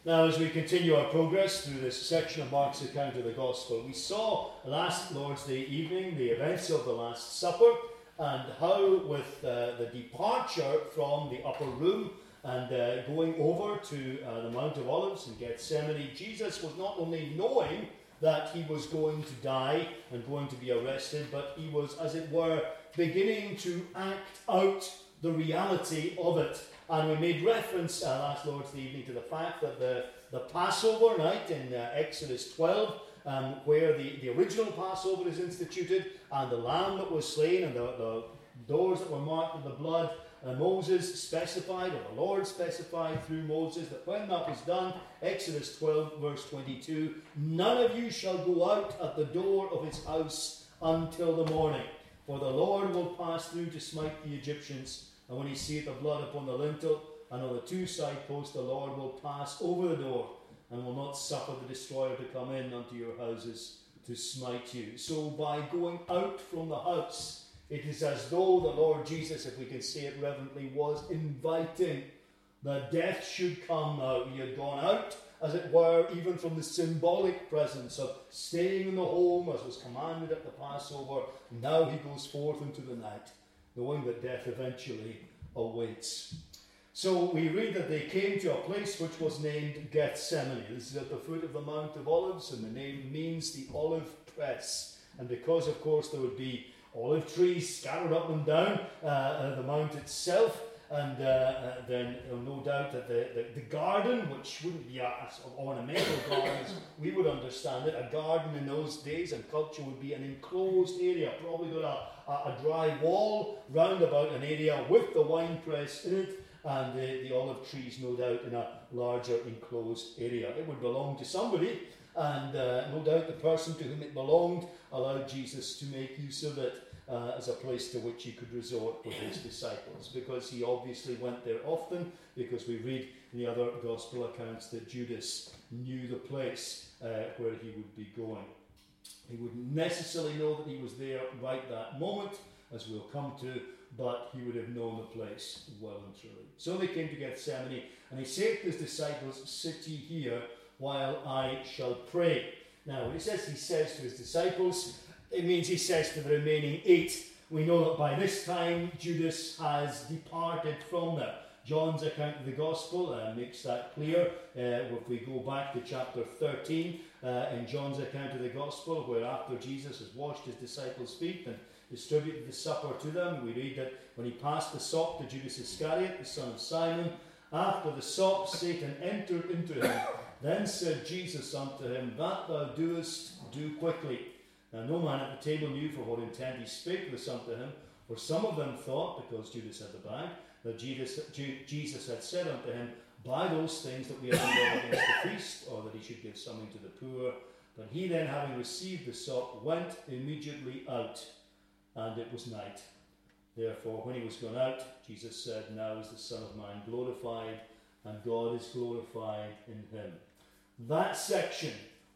Now, as we continue our progress through this section of Mark's account of the Gospel, we saw last Lord's Day evening the events of the Last Supper and how, with the departure from the upper room and going over to the Mount of Olives in Gethsemane, Jesus was not only knowing that he was going to die and going to be arrested, but he was, as it were, beginning to act out the reality of it. And we made reference last Lord's Day evening to the fact that the Passover night in Exodus 12, where the original Passover is instituted, and the lamb that was slain, and the doors that were marked with the blood, Moses specified, or the Lord specified through Moses, that when that was done, Exodus 12, verse 22, none of you shall go out at the door of his house until the morning, for the Lord will pass through to smite the Egyptians. And when he seeth the blood upon the lintel and on the two side posts, the Lord will pass over the door and will not suffer the destroyer to come in unto your houses to smite you. So by going out from the house, it is as though the Lord Jesus, if we can say it reverently, was inviting that death should come now. He had gone out, as it were, even from the symbolic presence of staying in the home, as was commanded at the Passover. Now he goes forth into the night, knowing that death eventually awaits. So we read that they came to a place which was named Gethsemane. This is at the foot of the Mount of Olives, and the name means the olive press. And because, of course, there would be olive trees scattered up and down the mount itself, and then no doubt that the garden, which wouldn't be a sort of ornamental garden as we would understand it, a garden in those days and culture would be an enclosed area, probably got a dry wall round about an area with the wine press in it, and the olive trees, no doubt, in a larger enclosed area. It would belong to somebody, and no doubt the person to whom it belonged allowed Jesus to make use of it as a place to which he could resort with his disciples, because he obviously went there often, because we read in the other gospel accounts that Judas knew the place where he would be going. He wouldn't necessarily know that he was there right that moment, as we'll come to, but he would have known the place well and truly. So they came to Gethsemane, and he said to his disciples, sit ye here while I shall pray. Now, when he says to his disciples, it means he says to the remaining 8. We know that by this time Judas has departed from them. John's account of the Gospel makes that clear. If we go back to chapter 13 in John's account of the Gospel, where after Jesus has washed his disciples' feet and distributed the supper to them, we read that when he passed the sop to Judas Iscariot, the son of Simon, after the sop Satan entered into him. Then said Jesus unto him, that thou doest, do quickly. Now no man at the table knew for what intent he spake this unto him, for some of them thought, because Judas had the bag, that Jesus had said unto him, buy those things that we have laid against the feast, or that he should give something to the poor. But he then, having received the sop, went immediately out, and it was night. Therefore, when he was gone out, Jesus said, now is the Son of Man glorified, and God is glorified in him. That section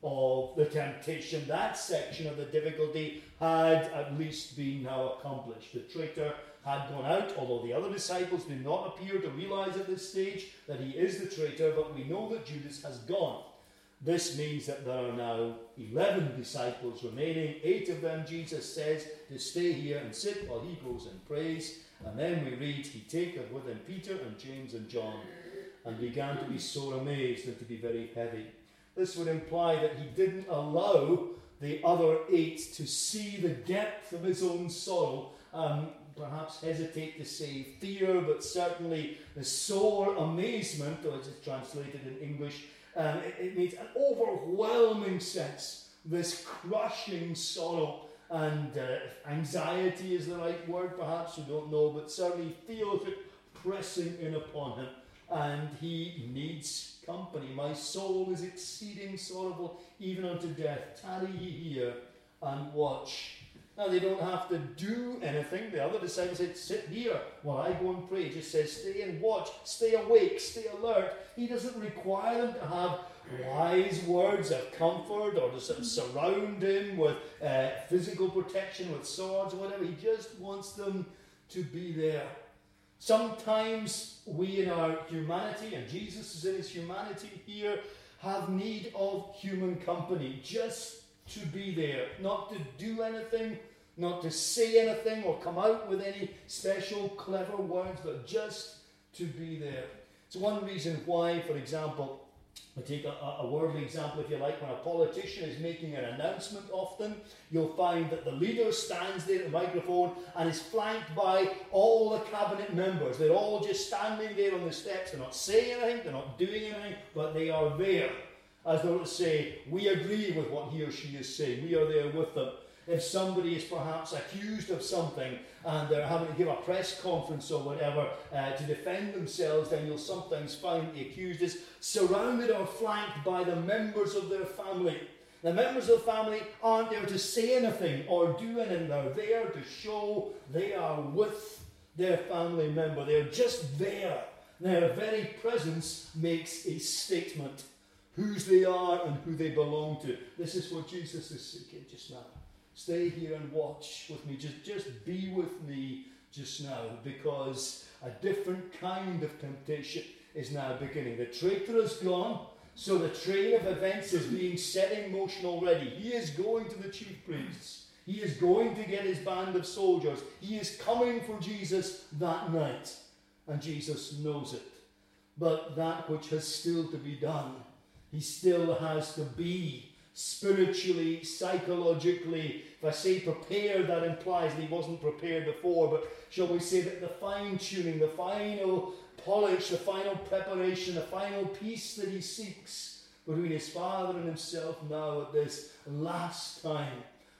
of the temptation, that section of the difficulty had at least been now accomplished. The traitor had gone out, although the other disciples do not appear to realize at this stage that he is the traitor, but we know that Judas has gone. This means that there are now 11 disciples remaining. 8 of them, Jesus says, to stay here and sit while he goes and prays. And then we read, he taketh with him Peter and James and John, and began to be sore amazed and to be very heavy. This would imply that he didn't allow the other 8 to see the depth of his own sorrow, perhaps hesitate to say fear, but certainly the sore amazement, or as it's translated in English, it means an overwhelming sense, this crushing sorrow, and anxiety is the right word, perhaps, we don't know, but certainly feels it pressing in upon him, and he needs company. My soul is exceeding sorrowful, even unto death. Tarry ye here and watch. Now, they don't have to do anything. The other disciples said, sit here while I go and pray. He just says, stay and watch, stay awake, stay alert. He doesn't require them to have wise words of comfort or to sort of surround him with physical protection, with swords or whatever. He just wants them to be there. Sometimes we in our humanity, and Jesus is in his humanity here, have need of human company, just to be there, not to do anything, not to say anything or come out with any special clever words, but just to be there. It's one reason why, for example, I take a worldly example, if you like, when a politician is making an announcement often, you'll find that the leader stands there at the microphone and is flanked by all the cabinet members. They're all just standing there on the steps. They're not saying anything, they're not doing anything, but they are there. As though to say, we agree with what he or she is saying. We are there with them. If somebody is perhaps accused of something and they're having to give a press conference or whatever to defend themselves, then you'll sometimes find the accused is surrounded or flanked by the members of their family. The members of the family aren't there to say anything or do anything. They're there to show they are with their family member. They're just there. Their very presence makes a statement. Whose they are and who they belong to. This is what Jesus is saying just now. Stay here and watch with me. Just be with me just now, because a different kind of temptation is now beginning. The traitor is gone, so the train of events is being set in motion already. He is going to the chief priests. He is going to get his band of soldiers. He is coming for Jesus that night, and Jesus knows it. But that which has still to be done, he still has to be spiritually, psychologically. If I say prepared, that implies that he wasn't prepared before, but shall we say that the fine-tuning, the final polish, the final preparation, the final peace that he seeks between his Father and himself now at this last time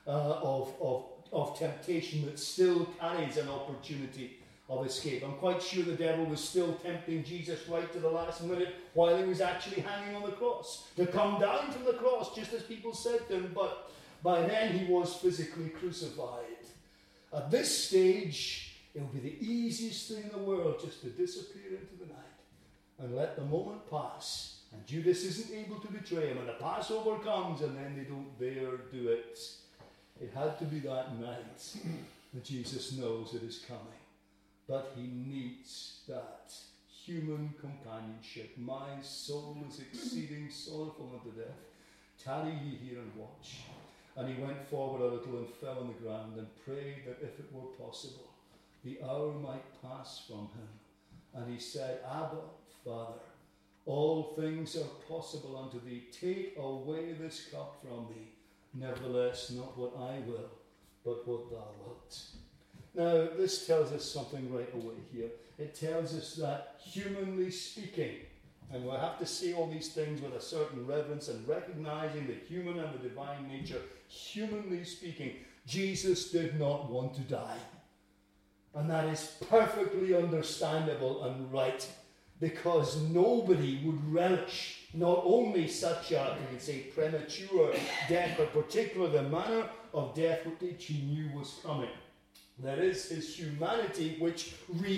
of temptation that still carries an opportunity of escape. I'm quite sure the devil was still tempting Jesus right to the last minute while he was actually hanging on the cross, to come down from the cross, just as people said to him, but by then he was physically crucified. At this stage, it will be the easiest thing in the world just to disappear into the night and let the moment pass. And Judas isn't able to betray him, and the Passover comes, and then they don't dare do it. It had to be that night that Jesus knows it is coming. But he needs that human companionship. My soul is exceeding sorrowful unto death. Tarry ye here and watch. And he went forward a little and fell on the ground and prayed that if it were possible, the hour might pass from him. And he said, Abba, Father, all things are possible unto thee. Take away this cup from me. Nevertheless, not what I will, but what thou wilt. Now, this tells us something right away here. It tells us that, humanly speaking, and we'll have to say all these things with a certain reverence and recognizing the human and the divine nature, humanly speaking, Jesus did not want to die. And that is perfectly understandable and right, because nobody would relish not only such a, you could say, premature death, but particularly the manner of death which he knew was coming. There is his humanity which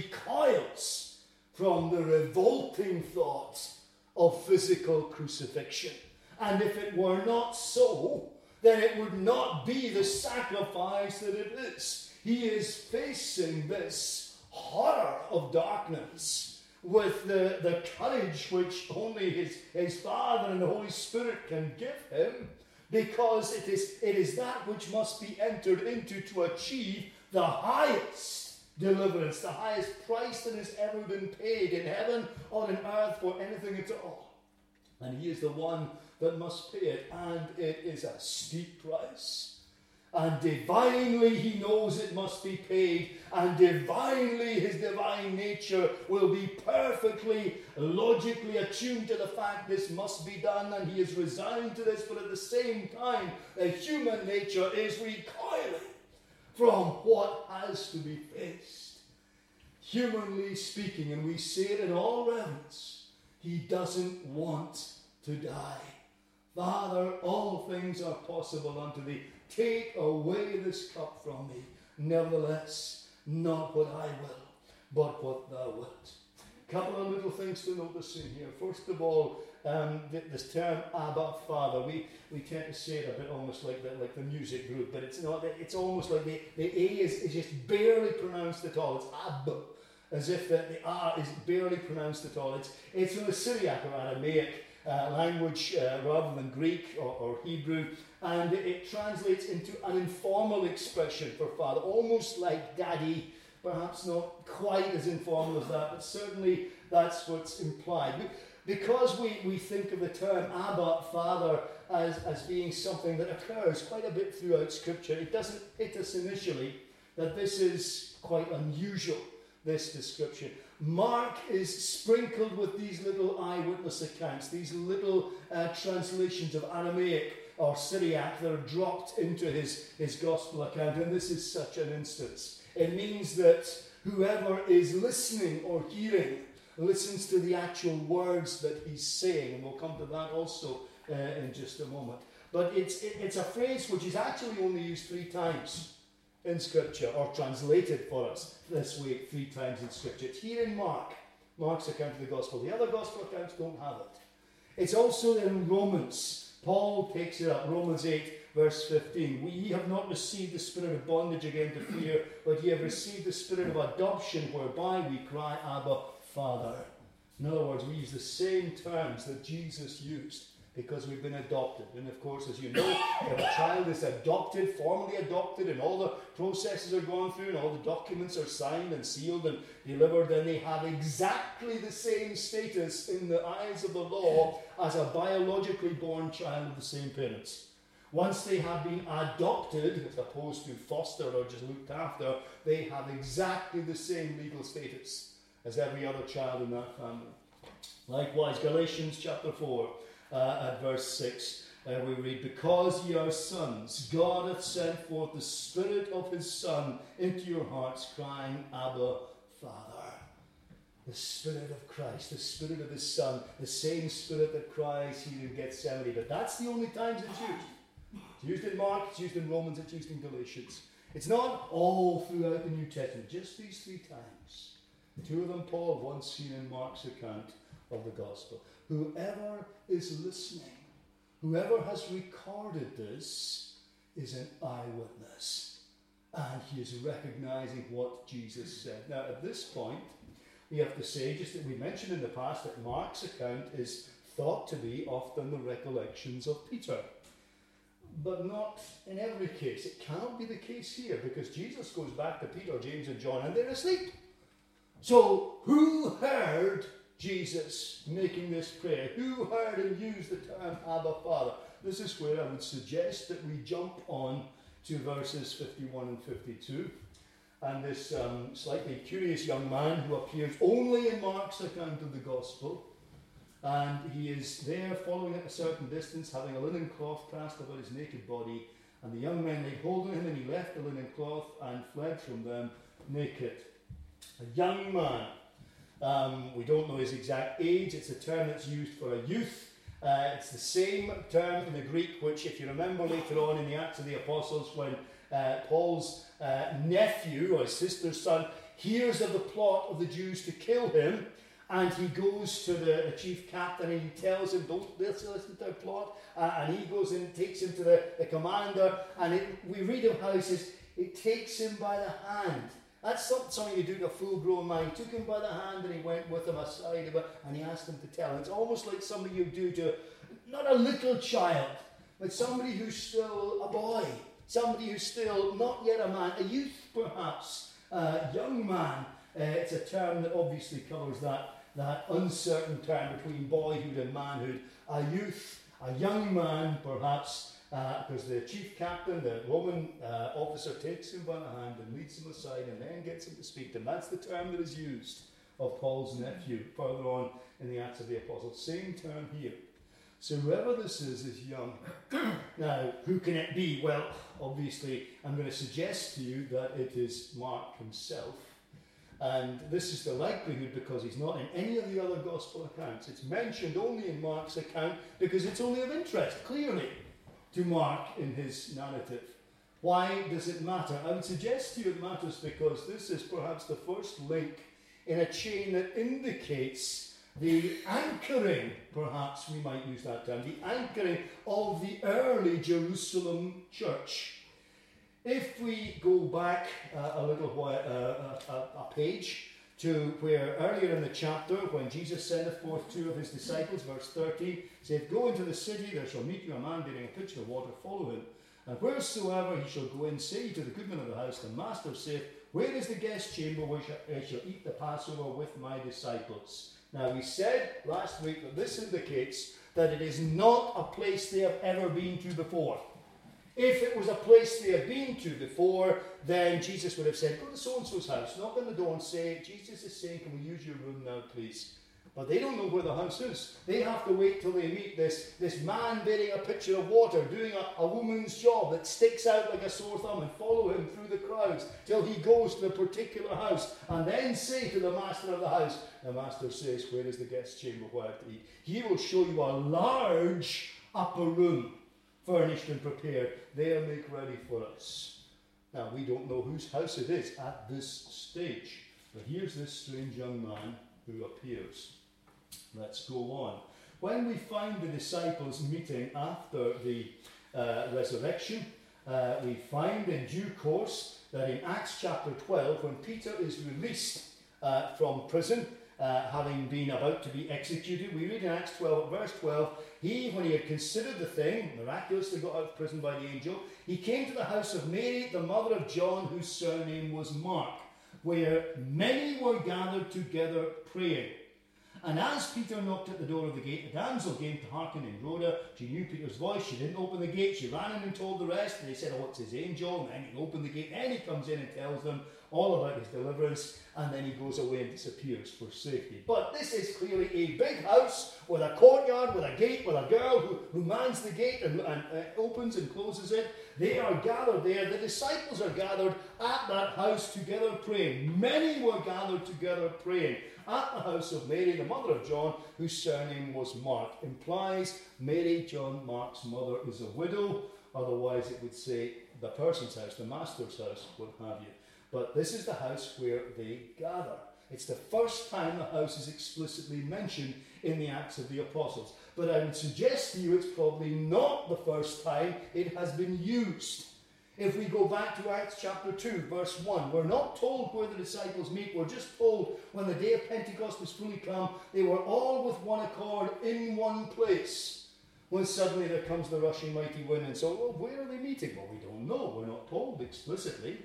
recoils from the revolting thought of physical crucifixion. And if it were not so, then it would not be the sacrifice that it is. He is facing this horror of darkness with the courage which only his Father and the Holy Spirit can give him, because it is that which must be entered into to achieve the highest deliverance, the highest price that has ever been paid in heaven or in earth for anything at all. And he is the one that must pay it, and it is a steep price. And divinely he knows it must be paid, and divinely his divine nature will be perfectly, logically attuned to the fact this must be done, and he is resigned to this, but at the same time, the human nature is recoiling from what has to be faced. Humanly speaking, and we say it in all reverence, he doesn't want to die. Father, all things are possible unto thee. Take away this cup from me. Nevertheless, not what I will, but what thou wilt. A couple of little things to notice in here. First of all, this term Abba, Father, we tend to say it a bit almost like the music group, but it's not. It's almost like the A is just barely pronounced at all. It's Abba. as if the R is barely pronounced at all. It's from the Syriac or Aramaic language rather than Greek or Hebrew, and it translates into an informal expression for father, almost like daddy, perhaps not quite as informal as that, but certainly that's what's implied. Because we think of the term Abba, Father, as being something that occurs quite a bit throughout Scripture, it doesn't hit us initially that this is quite unusual, this description. Mark is sprinkled with these little eyewitness accounts, these little translations of Aramaic or Syriac that are dropped into his gospel account, and this is such an instance. It means that whoever is listening or hearing listens to the actual words that he's saying, and we'll come to that also in just a moment. But it's a phrase which is actually only used 3 times in Scripture, or translated for us this way 3 times in Scripture. It's here in Mark's account of the Gospel. The other Gospel accounts don't have it. It's also in Romans. Paul takes it up, Romans 8, verse 15. "We have not received the spirit of bondage again to fear, but ye have received the spirit of adoption, whereby we cry, Abba, Father." In other words, we use the same terms that Jesus used because we've been adopted. And of course, as you know, if a child is adopted, formally adopted, and all the processes are gone through, and all the documents are signed and sealed and delivered, then they have exactly the same status in the eyes of the law as a biologically born child of the same parents. Once they have been adopted, as opposed to fostered or just looked after, they have exactly the same legal status as every other child in that family. Likewise, Galatians chapter 4, at verse 6, we read, "Because ye are sons, God hath sent forth the Spirit of his Son into your hearts, crying, Abba, Father." The Spirit of Christ, the Spirit of his Son, the same Spirit that cries here in Gethsemane. But that's the only times it's used. It's used in Mark, it's used in Romans, it's used in Galatians. It's not all throughout the New Testament, just these 3 times. 2 of them, Paul, once seen in Mark's account of the Gospel. Whoever is listening, whoever has recorded this, is an eyewitness. And he is recognizing what Jesus said. Now, at this point, we have to say, just that we mentioned in the past, that Mark's account is thought to be often the recollections of Peter. But not in every case. It cannot be the case here, because Jesus goes back to Peter, James, and John, and they're asleep. So, who heard Jesus making this prayer? Who heard him use the term Abba, Father? This is where I would suggest that we jump on to verses 51 and 52. And this slightly curious young man who appears only in Mark's account of the Gospel, and he is there following at a certain distance, having a linen cloth cast about his naked body, and the young men laid hold of him, and he left the linen cloth and fled from them naked. A young man. We don't know his exact age. It's a term that's used for a youth. It's the same term in the Greek, which, if you remember later on in the Acts of the Apostles, when Paul's nephew, or his sister's son, hears of the plot of the Jews to kill him, and he goes to the chief captain and he tells him, "Don't listen to their plot," and he goes and takes him to the commander, and we read of how he says, it takes him by the hand. That's something you do to a full-grown man. He took him by the hand and he went with him aside and he asked him to tell him. It's almost like something you do to, not a little child, but somebody who's still a boy, somebody who's still not yet a man, a youth perhaps, a young man. It's a term that obviously covers that uncertain term between boyhood and manhood. A youth, a young man perhaps, because the chief captain, the Roman officer, takes him by the hand and leads him aside and then gets him to speak to him. That's the term that is used of Paul's nephew further on in the Acts of the Apostles. Same term here. So whoever this is young. Now, who can it be? Well, obviously, I'm going to suggest to you that it is Mark himself. And this is the likelihood because he's not in any of the other gospel accounts. It's mentioned only in Mark's account because it's only of interest, clearly, to Mark in his narrative. Why does it matter? I would suggest to you it matters because this is perhaps the first link in a chain that indicates the anchoring, perhaps we might use that term, the anchoring of the early Jerusalem church. If we go back a little while, a page to where earlier in the chapter, when Jesus sendeth forth two of his disciples, verse 30, said, Go into the city, there shall meet you a man bearing a pitcher of water, follow him. And wheresoever he shall go in, say to the goodman of the house, The master saith, Where is the guest chamber where I shall eat the Passover with my disciples? Now we said last week that this indicates that it is not a place they have ever been to before. If it was a place they had been to before, then Jesus would have said, Go to so-and-so's house, knock on the door and say, Jesus is saying, Can we use your room now, please? But they don't know where the house is. They have to wait till they meet this man bearing a pitcher of water, doing a woman's job that sticks out like a sore thumb, and follow him through the crowds till he goes to a particular house, and then say to the master of the house, the master says, Where is the guest chamber where I have to eat? He will show you a large upper room, furnished and prepared, there make ready for us. Now, we don't know whose house it is at this stage, but here's this strange young man who appears. Let's go on. When we find the disciples meeting after the resurrection, we find in due course that in Acts chapter 12, when Peter is released from prison, having been about to be executed, we read in Acts 12, verse 12, when he had considered the thing, miraculously got out of prison by the angel, he came to the house of Mary, the mother of John, whose surname was Mark, where many were gathered together praying. And as Peter knocked at the door of the gate, a damsel came to hearken in Rhoda. She knew Peter's voice. She didn't open the gate. She ran in and told the rest. And they said, it's his angel. And then he opened the gate. And he comes in and tells them all about his deliverance. And then he goes away and disappears for safety. But this is clearly a big house with a courtyard, with a gate, with a girl who mans the gate and opens and closes it. They are gathered there. The disciples are gathered at that house together praying. Many were gathered together praying at the house of Mary, the mother of John, whose surname was Mark. Implies Mary, John Mark's mother, is a widow. Otherwise it would say the person's house, the master's house, what have you. But this is the house where they gather. It's the first time the house is explicitly mentioned in the Acts of the Apostles. But I would suggest to you it's probably not the first time it has been used. If we go back to Acts chapter 2, verse 1, we're not told where the disciples meet. We're just told when the day of Pentecost was fully come, they were all with one accord in one place. When suddenly there comes the rushing mighty wind, and so, where are they meeting? Well, we don't know. We're not told explicitly.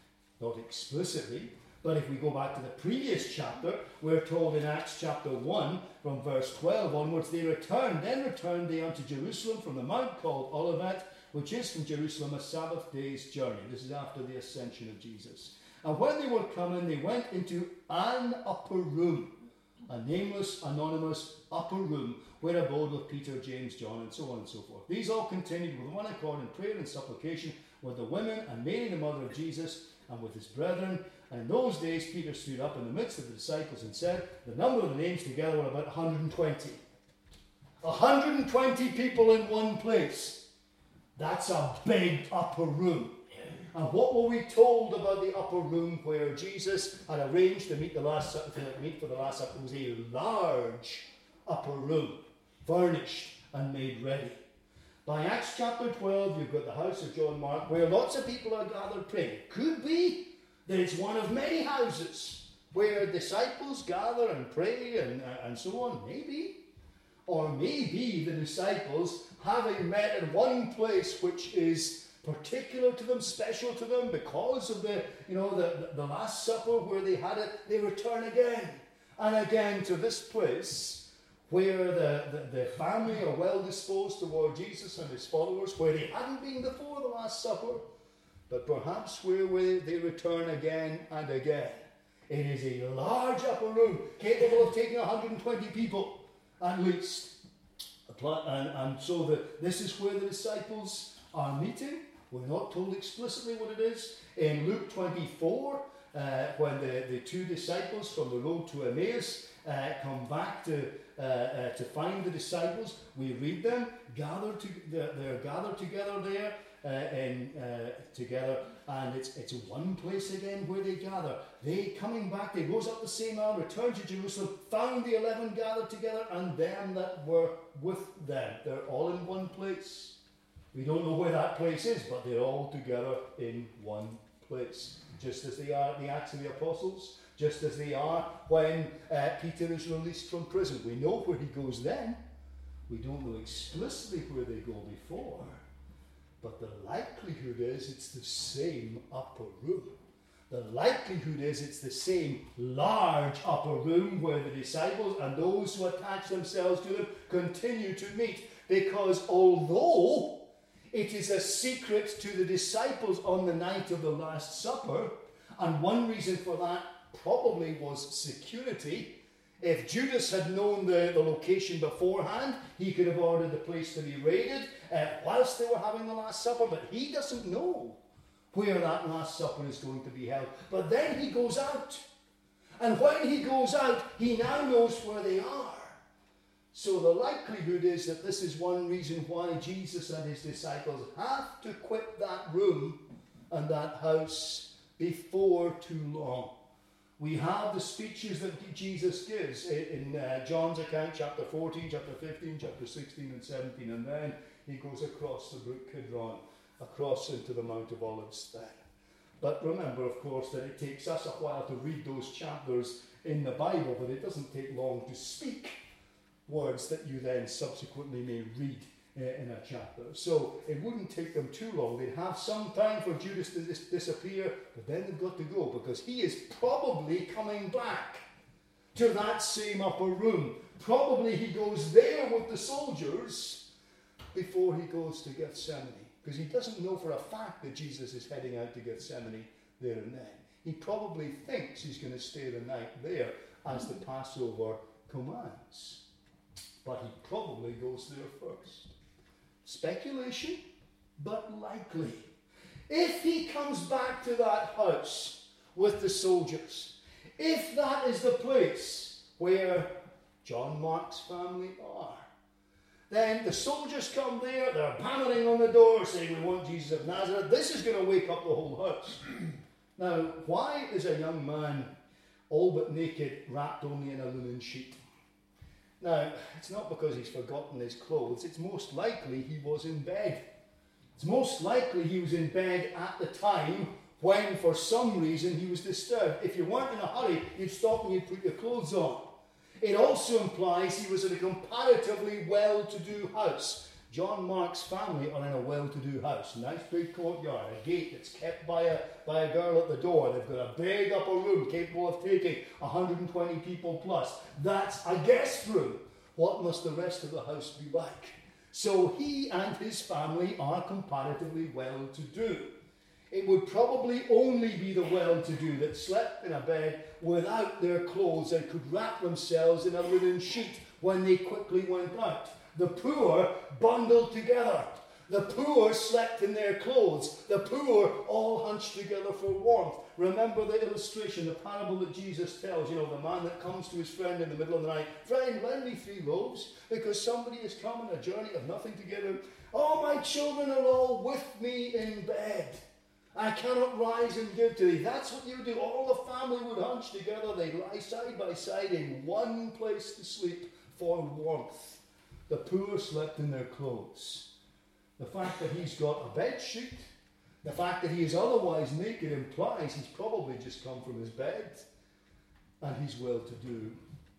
Not explicitly. But if we go back to the previous chapter, we're told in Acts chapter 1, from verse 12 onwards, then returned they unto Jerusalem from the mount called Olivet, which is from Jerusalem a Sabbath day's journey. This is after the ascension of Jesus. And when they were coming, they went into an upper room, a nameless, anonymous upper room, where abode with Peter, James, John, and so on and so forth. These all continued with one accord in prayer and supplication with the women and Mary, the mother of Jesus, and with his brethren. And in those days Peter stood up in the midst of the disciples and said, the number of the names together were about 120. 120 people in one place. That's a big upper room. And what were we told about the upper room where Jesus had arranged to meet for the Last Supper? It was a large upper room, furnished and made ready. By Acts chapter 12, you've got the house of John Mark, where lots of people are gathered praying. It could be that it's one of many houses where disciples gather and pray and so on. Maybe. Or maybe the disciples, having met in one place which is particular to them, special to them, because of the Last Supper where they had it, they return again and again to this place where the family are well disposed toward Jesus and his followers, where they hadn't been before the Last Supper, but perhaps where they return again and again. It is a large upper room, capable of taking 120 people at least. And so this is where the disciples are meeting. We're not told explicitly what it is. In Luke 24, when the two disciples from the road to Emmaus come back to find the disciples, we read them they're gathered together there. Together, and it's one place again where they gather. They coming back, they rose up the same hour, returned to Jerusalem, found the 11 gathered together, and them that were with them. They're all in one place. We don't know where that place is, but they're all together in one place. Just as they are at the Acts of the Apostles, just as they are when Peter is released from prison. We know where he goes then. We don't know explicitly where they go before. But the likelihood is it's the same upper room. The likelihood is it's the same large upper room where the disciples and those who attach themselves to them continue to meet. Because although it is a secret to the disciples on the night of the Last Supper, and one reason for that probably was security. If Judas had known the location beforehand, he could have ordered the place to be raided whilst they were having the Last Supper, but he doesn't know where that Last Supper is going to be held. But then he goes out. And when he goes out, he now knows where they are. So the likelihood is that this is one reason why Jesus and his disciples have to quit that room and that house before too long. We have the speeches that Jesus gives in John's account, chapter 14, chapter 15, chapter 16 and 17, and then he goes across the brook Kidron, across into the Mount of Olives then. But remember, of course, that it takes us a while to read those chapters in the Bible, but it doesn't take long to speak words that you then subsequently may read in a chapter. So it wouldn't take them too long. They'd have some time for Judas to disappear, but then they've got to go because he is probably coming back to that same upper room. Probably he goes there with the soldiers before he goes to Gethsemane, because he doesn't know for a fact that Jesus is heading out to Gethsemane there and then. He probably thinks he's going to stay the night there as the Passover commands. But he probably goes there first. Speculation, but likely. If he comes back to that house with the soldiers, if that is the place where John Mark's family are, then the soldiers come there, they're hammering on the door saying, "We want Jesus of Nazareth." This is going to wake up the whole house. Now, why is a young man all but naked, wrapped only in a linen sheet? Now, it's not because he's forgotten his clothes. It's most likely he was in bed. It's most likely he was in bed at the time when, for some reason, he was disturbed. If you weren't in a hurry, you'd stop and you'd put your clothes on. It also implies he was in a comparatively well-to-do house. John Mark's family are in a well-to-do house. Nice big courtyard, a gate that's kept by a girl at the door. They've got a big upper room capable of taking 120 people plus. That's a guest room. What must the rest of the house be like? So he and his family are comparatively well-to-do. It would probably only be the well-to-do that slept in a bed without their clothes and could wrap themselves in a linen sheet when they quickly went out. The poor bundled together. The poor slept in their clothes. The poor all hunched together for warmth. Remember the illustration, the parable that Jesus tells, the man that comes to his friend in the middle of the night. "Friend, lend me 3 loaves, because somebody has come on a journey of nothing to give him. All my children are all with me in bed. I cannot rise and give to thee." That's what you do. All the family would hunch together. They'd lie side by side in one place to sleep for warmth. The poor slept in their clothes. The fact that he's got a bed sheet, the fact that he is otherwise naked implies he's probably just come from his bed and he's well-to-do.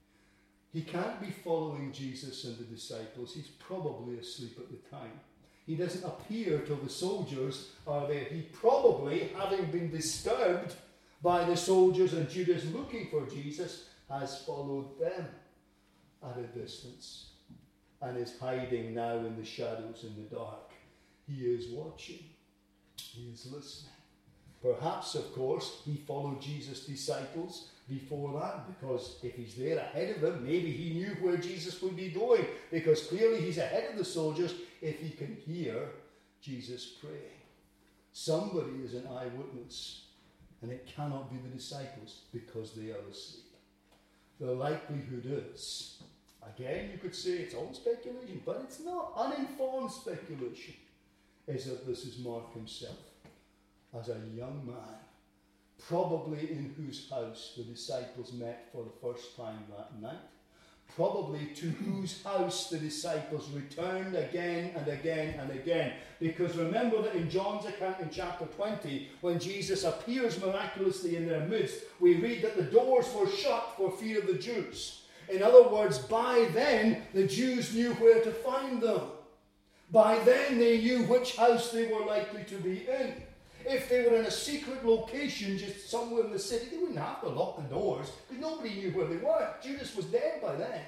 He can't be following Jesus and the disciples. He's probably asleep at the time. He doesn't appear till the soldiers are there. He probably, having been disturbed by the soldiers and Judas looking for Jesus, has followed them at a distance and is hiding now in the shadows in the dark. He is watching. He is listening. Perhaps, of course, he followed Jesus' disciples before that, because if he's there ahead of them, maybe he knew where Jesus would be going, because clearly he's ahead of the soldiers if he can hear Jesus praying. Somebody is an eyewitness, and it cannot be the disciples because they are asleep. The likelihood is, again, you could say it's all speculation, but it's not uninformed speculation, is that this is Mark himself, as a young man, probably in whose house the disciples met for the first time that night, probably to whose house the disciples returned again and again and again. Because remember that in John's account in chapter 20, when Jesus appears miraculously in their midst, we read that the doors were shut for fear of the Jews. In other words, by then the Jews knew where to find them. By then they knew which house they were likely to be in. If they were in a secret location just somewhere in the city, they wouldn't have to lock the doors because nobody knew where they were. Judas was dead by then.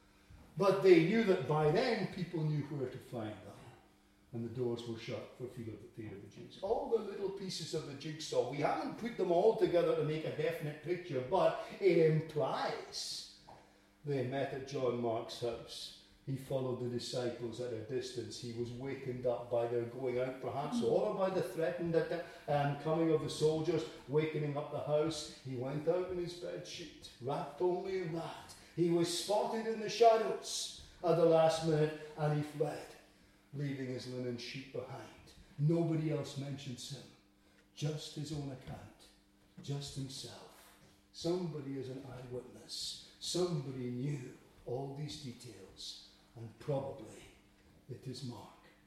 But they knew that by then people knew where to find them. And the doors were shut for fear of the Jews. All the little pieces of the jigsaw, we haven't put them all together to make a definite picture, but it implies they met at John Mark's house. He followed the disciples at a distance. He was wakened up by their going out, perhaps, or by the threatened coming of the soldiers, wakening up the house. He went out in his bedsheet, wrapped only in that. He was spotted in the shadows at the last minute, and he fled, leaving his linen sheet behind. Nobody else mentions him, just his own account, just himself. Somebody is an eyewitness. Somebody knew all these details. And probably it is Mark.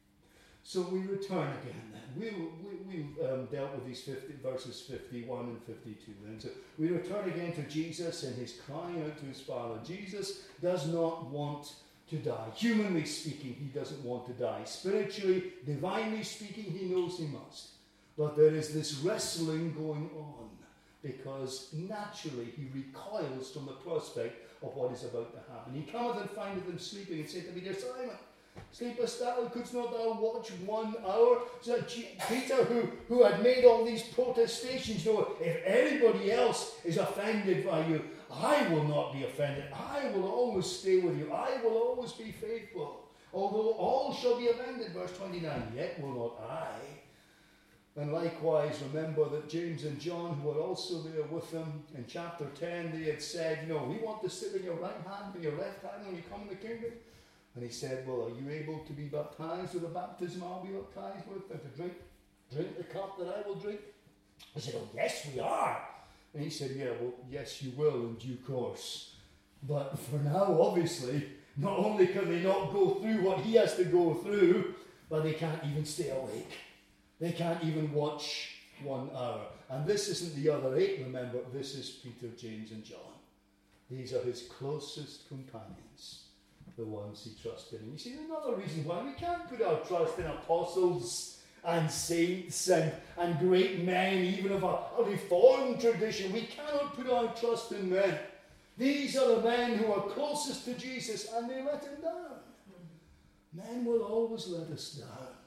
So we return again then. We've dealt with these verses 51 and 52 then. So we return again to Jesus and his crying out to his Father. Jesus does not want to die. Humanly speaking, he doesn't want to die. Spiritually, divinely speaking, he knows he must. But there is this wrestling going on because naturally he recoils from the prospect of what is about to happen. He cometh and findeth them sleeping, and saith to me, Dear Simon, sleepest thou? Couldst not thou watch 1 hour? So Peter, who had made all these protestations, if anybody else is offended by you, I will not be offended. I will always stay with you. I will always be faithful. Although all shall be offended, verse 29, yet will not I. And likewise, remember that James and John, who were also there with them, in chapter 10, they had said, we want to sit in your right hand and your left hand when you come in the kingdom. And he said, well, are you able to be baptized with the baptism I'll be baptized with, and to drink the cup that I will drink? I said, oh, yes, we are. And he said, yes, you will in due course. But for now, obviously, not only can they not go through what he has to go through, but they can't even stay awake. They can't even watch 1 hour. And this isn't the other 8, remember. This is Peter, James, and John. These are his closest companions, the ones he trusted in. You see, another reason why we can't put our trust in apostles and saints and great men, even of a reformed tradition. We cannot put our trust in men. These are the men who are closest to Jesus, and they let him down. Men will always let us down.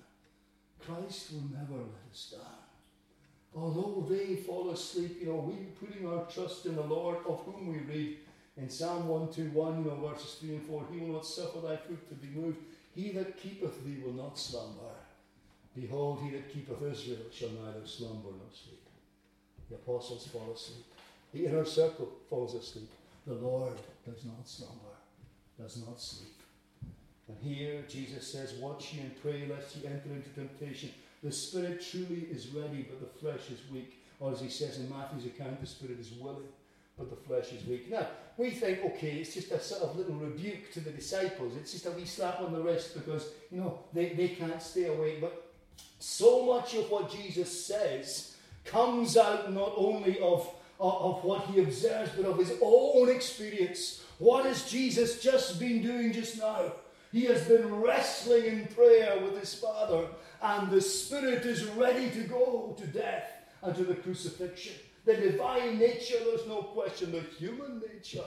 Christ will never let us down. Although they fall asleep, we putting our trust in the Lord, of whom we read in Psalm 121, verses 3 and 4, he will not suffer thy foot to be moved. He that keepeth thee will not slumber. Behold, he that keepeth Israel shall neither slumber nor sleep. The apostles fall asleep. The inner circle falls asleep. The Lord does not slumber, does not sleep. And here Jesus says, watch ye and pray lest ye enter into temptation. The spirit truly is ready, but the flesh is weak. Or as he says in Matthew's account, the spirit is willing, but the flesh is weak. Now, we think, okay, it's just a sort of little rebuke to the disciples. It's just a wee slap on the wrist because, they can't stay awake. But so much of what Jesus says comes out not only of what he observes, but of his own experience. What has Jesus just been doing just now? He has been wrestling in prayer with his Father, and the Spirit is ready to go to death and to the crucifixion. The divine nature, there's no question, the human nature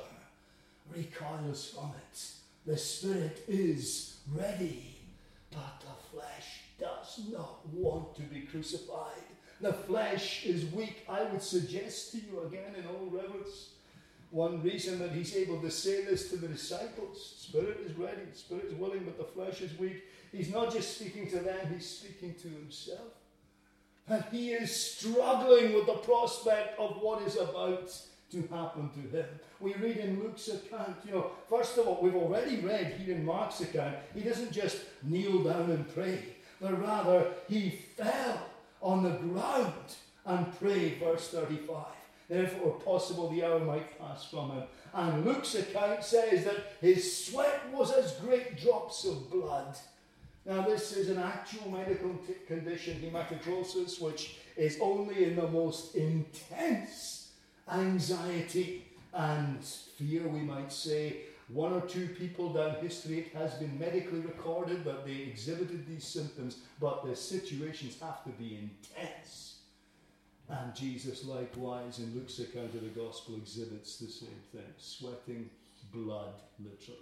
recoils from it. The Spirit is ready, but the flesh does not want to be crucified. The flesh is weak. I would suggest to you again in all reverence, one reason that he's able to say this to the disciples, spirit is ready, spirit is willing, but the flesh is weak. He's not just speaking to them, he's speaking to himself. And he is struggling with the prospect of what is about to happen to him. We read in Luke's account, first of all, we've already read here in Mark's account, he doesn't just kneel down and pray, but rather he fell on the ground and prayed, verse 35. therefore, if possible, the hour might pass from him. And Luke's account says that his sweat was as great drops of blood. Now, this is an actual medical condition, hematocrosis, which is only in the most intense anxiety and fear, we might say. One or two people down history, it has been medically recorded that they exhibited these symptoms, but the situations have to be intense. And Jesus, likewise, in Luke's account of the gospel, exhibits the same thing, sweating blood, literally.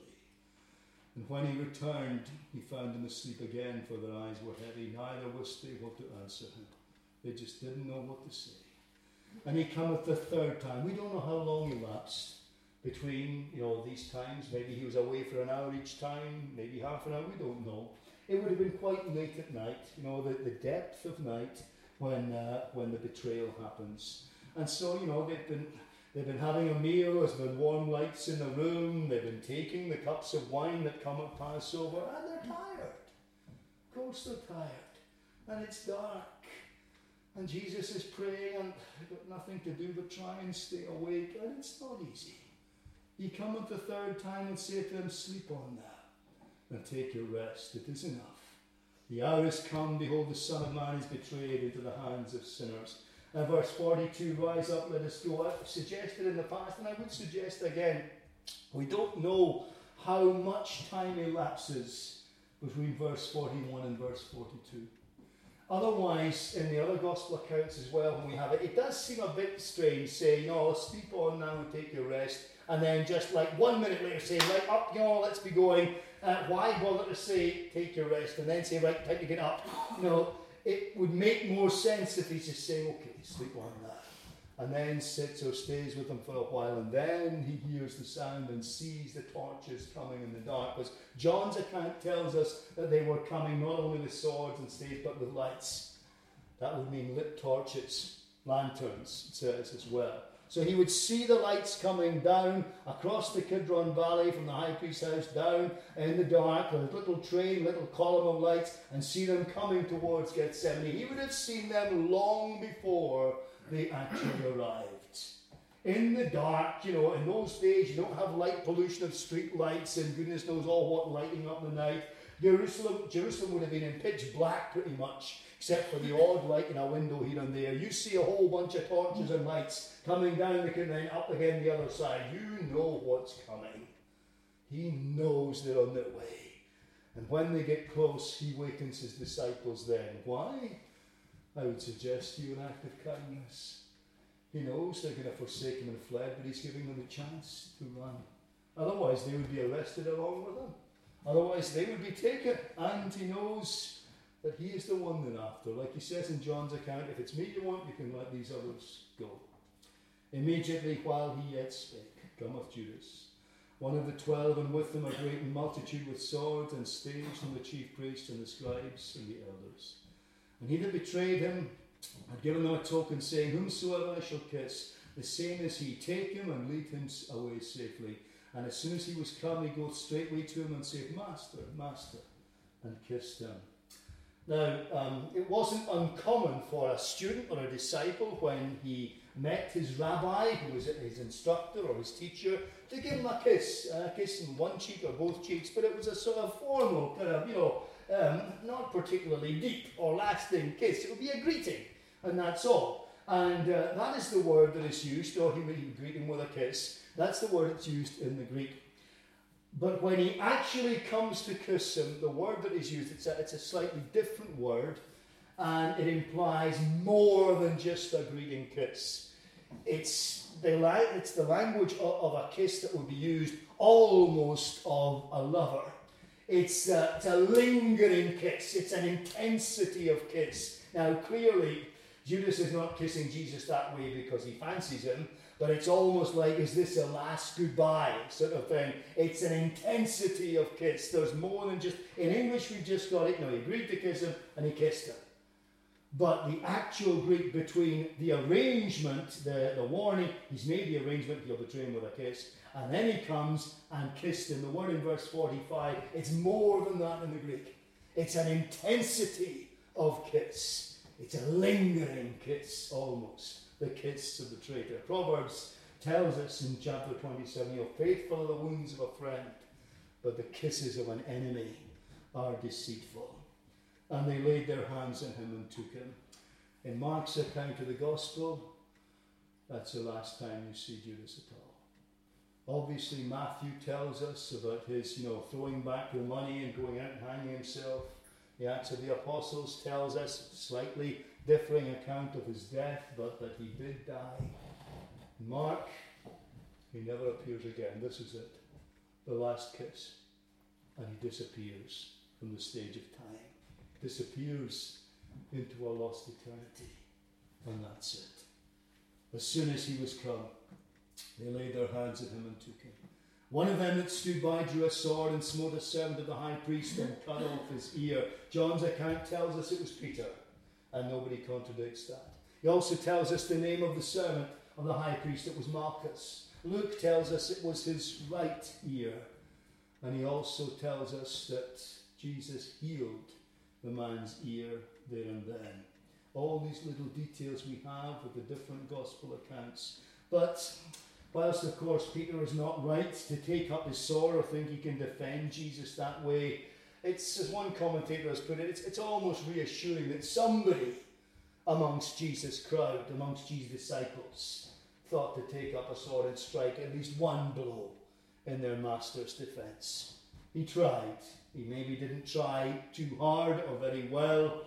And when he returned, he found them asleep again, for their eyes were heavy. Neither wist they what to answer him. They just didn't know what to say. And he cometh the third time. We don't know how long elapsed between, these times. Maybe he was away for an hour each time, maybe half an hour, we don't know. It would have been quite late at night, the depth of night when the betrayal happens. And so, they've been having a meal, there's been warm lights in the room, they've been taking the cups of wine that come at Passover, and they're tired. Of course they're tired. And it's dark. And Jesus is praying, and they've got nothing to do but try and stay awake, and it's not easy. He cometh the third time and say to them, sleep on now, and take your rest. It is enough. The hour is come, behold, the Son of Man is betrayed into the hands of sinners. And verse 42, rise up, let us go. I've suggested in the past, and I would suggest again, we don't know how much time elapses between verse 41 and verse 42. Otherwise, in the other gospel accounts as well, when we have it, it does seem a bit strange saying, sleep on now and take your rest. And then just like 1 minute later saying, right, up, let's be going. Why bother to say, take your rest, and then say, right, time to get up? It would make more sense if he's just saying, okay, sleep on that. And then sits or stays with them for a while, and then he hears the sound and sees the torches coming in the dark. Because John's account tells us that they were coming not only with swords and staves, but with lights. That would mean lit torches, lanterns, it says as well. So he would see the lights coming down across the Kidron Valley from the high priest's house down in the dark, a little train, little column of lights, and see them coming towards Gethsemane. He would have seen them long before they actually arrived. In the dark, in those days, you don't have light pollution of street lights and goodness knows all what lighting up the night. Jerusalem would have been in pitch black pretty much, except for the odd light in a window here and there. You see a whole bunch of torches and lights coming down the and then up again the other side. You know what's coming. He knows they're on their way. And when they get close, he wakens his disciples then. Why? I would suggest to you an act of kindness. He knows they're going to forsake him and fled, but he's giving them a chance to run. Otherwise, they would be arrested along with him. Otherwise, they would be taken. And he knows that he is the one they're after. Like he says in John's account, if it's me you want, you can let these others go. Immediately while he yet spake, cometh Judas, one of the 12, and with them a great multitude with swords and staves from the chief priests and the scribes and the elders. And he that betrayed him had given them a token, saying, whomsoever I shall kiss, the same is he. Take him and lead him away safely. And as soon as he was come, he goeth straightway to him and said, Master, Master, and kissed him. Now, it wasn't uncommon for a student or a disciple, when he met his rabbi, who was his instructor or his teacher, to give him a kiss in one cheek or both cheeks, but it was a sort of formal kind of, not particularly deep or lasting kiss. It would be a greeting, and that's all. And that is the word that is used, or he would greet him with a kiss. That's the word that's used in the Greek. But when he actually comes to kiss him, the word that is used, it's a slightly different word, and it implies more than just a greeting kiss. It's the language of a kiss that would be used almost of a lover. It's a lingering kiss. It's an intensity of kiss. Now, clearly, Judas is not kissing Jesus that way because he fancies him, but it's almost like, is this a last goodbye sort of thing? It's an intensity of kiss. There's more than just, in English we've just got it, he agreed to kiss him and he kissed him. But the actual Greek between the arrangement, the warning, he's made the arrangement, he'll betray him with a kiss, and then he comes and kissed him. The word in verse 45, it's more than that in the Greek. It's an intensity of kiss. It's a lingering kiss almost. the kiss of the traitor. Proverbs tells us in chapter 27, faithful are the wounds of a friend, but the kisses of an enemy are deceitful. And they laid their hands on him and took him. In Mark's account of the gospel, that's the last time you see Judas at all. Obviously, Matthew tells us about his, throwing back the money and going out and hanging himself. The Acts of the Apostles tells us a slightly differing account of his death, but that he did die. Mark, he never appears again. This is it. The last kiss. And he disappears from the stage of time. Disappears into a lost eternity. And that's it. As soon as he was come, they laid their hands on him and took him. One of them that stood by drew a sword and smote a servant of the high priest and cut off his ear. John's account tells us it was Peter, and nobody contradicts that. He also tells us the name of the servant of the high priest. It was Malchus. Luke tells us it was his right ear. And he also tells us that Jesus healed the man's ear there and then. All these little details we have with the different gospel accounts. But whilst, of course, Peter is not right to take up his sword or think he can defend Jesus that way, it's, as one commentator has put it, it's almost reassuring that somebody amongst Jesus' crowd, amongst Jesus' disciples, thought to take up a sword and strike at least one blow in their master's defence. He tried. He maybe didn't try too hard or very well,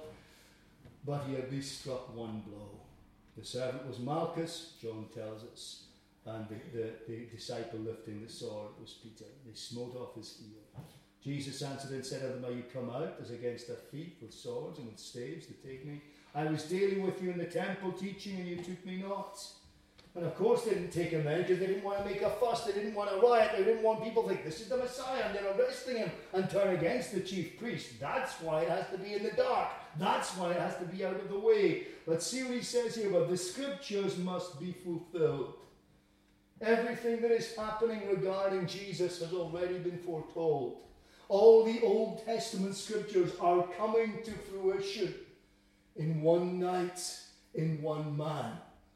but he at least struck one blow. The servant was Malchus, John tells us, and the disciple lifting the sword was Peter. They smote off his ear. Jesus answered and said unto them, Are you come out as against a thief with swords and with staves to take me? I was dealing with you in the temple teaching, and you took me not. And of course they didn't take him then because they didn't want to make a fuss, they didn't want to riot, they didn't want people to think this is the Messiah and they're arresting him and turn against the chief priest. That's why it has to be in the dark. That's why it has to be out of the way. But see what he says here about the scriptures must be fulfilled. Everything that is happening regarding Jesus has already been foretold. All the Old Testament scriptures are coming to fruition in one night, in one man.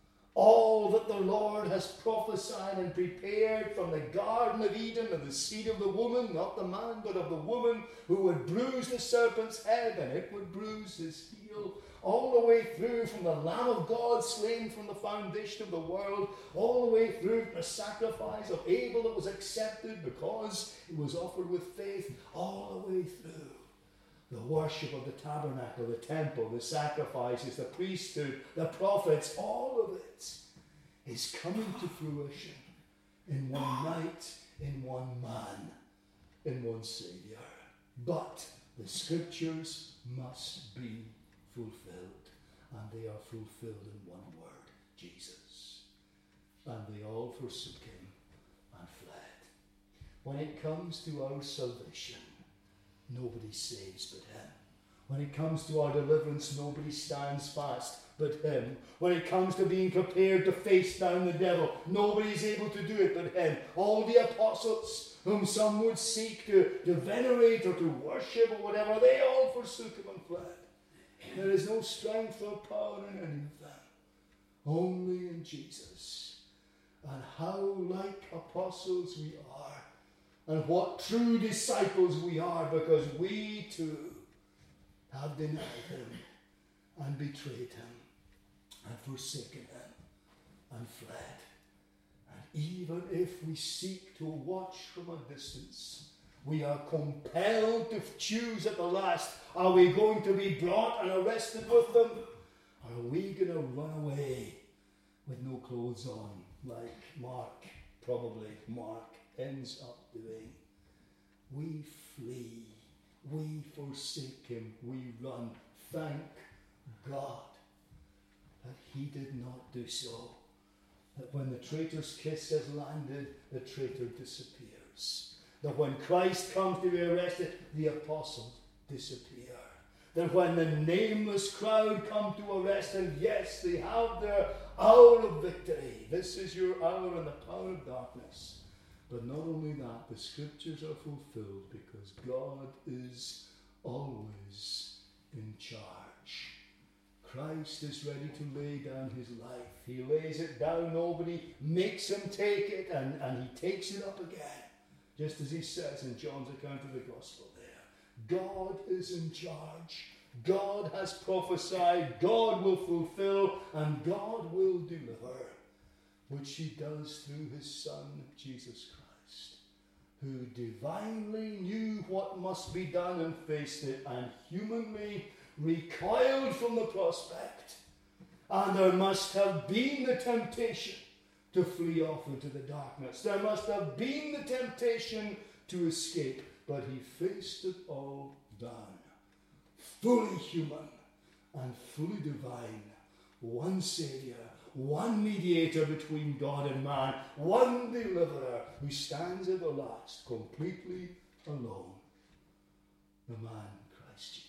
All that the Lord has prophesied and prepared from the Garden of Eden and the seed of the woman, not the man, but of the woman, who would bruise the serpent's head and it would bruise his heel, all the way through from the Lamb of God slain from the foundation of the world, all the way through the sacrifice of Abel that was accepted because it was offered with faith, all the way through the worship of the tabernacle, the temple, the sacrifices, the priesthood, the prophets, all of it is coming to fruition in one night, in one man, in one Saviour. But the scriptures must be fulfilled, and they are fulfilled in one word, Jesus. And they all forsook him and fled. When it comes to our salvation, nobody saves but him. When it comes to our deliverance, nobody stands fast but him. When it comes to being prepared to face down the devil, nobody is able to do it but him. All the apostles, whom some would seek to venerate or to worship or whatever, they all forsook him and fled. There is no strength or power in any of them, only in Jesus. And how like apostles we are, and what true disciples we are, because we too have denied him and betrayed him and forsaken him and fled. And even if we seek to watch from a distance, we are compelled to choose at the last. Are we going to be brought and arrested with them? Or are we going to run away with no clothes on, like Mark ends up doing? We flee, we forsake him, we run. Thank God that he did not do so. That when the traitor's kiss has landed, the traitor disappears. That when Christ comes to be arrested, the apostles disappear. That when the nameless crowd come to arrest him, yes, they have their hour of victory. This is your hour in the power of darkness. But not only that, the scriptures are fulfilled because God is always in charge. Christ is ready to lay down his life. He lays it down, nobody makes him take it, and he takes it up again. Just as he says in John's account of the gospel there. God is in charge. God has prophesied. God will fulfill, and God will deliver, which he does through his Son, Jesus Christ, who divinely knew what must be done and faced it, and humanly recoiled from the prospect. And there must have been the temptation to flee off into the darkness. There must have been the temptation to escape, but he faced it all down. Fully human and fully divine. One Saviour, one mediator between God and man, one deliverer who stands at the last completely alone. The man Christ Jesus.